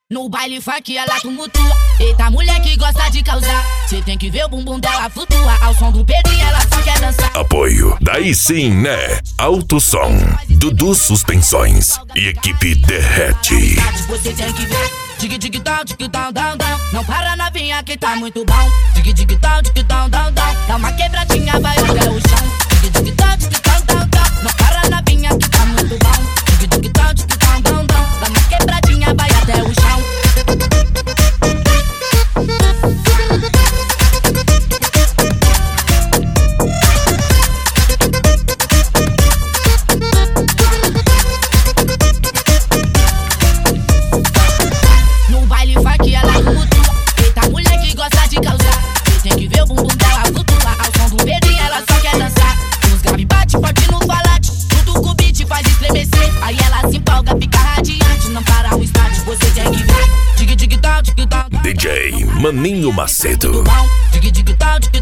No baile funk ela tumultua. Eita, mulher que gosta de causar. Cê tem que ver o bumbum dela flutua. Ao som do Pedrinho ela só quer dançar. Apoio, daí sim, né? Alto Som, Dudu Suspensões e equipe Derrete. Você tem que ver. Dig-dig-down, dig-down, down, down. Não para na vinha que tá muito bom. Dig-dig-down, dig-down, down, down. Dá uma quebradinha, vai até o chão. Dig-dig-down, dig-down, down, down. Não para na vinha que tá muito bom. Dig-dig-down, dig-down, down, down. Dá uma quebradinha, vai até o chão. No baile funk ela tumultua. Eita, mulher que gosta de causar. Cê tem que ver o bumbum dela flutua. Ao som do Pedrinho ela só quer dançar. Os grave bate forte no falate. Junto com o beat faz estremecer. Aí ela se empolga, fica radiante. Não para o start, você tem que ver. Dig-dig-down, dig-down. DJ Maninho Macedo. Dig-dig-down, dig-down.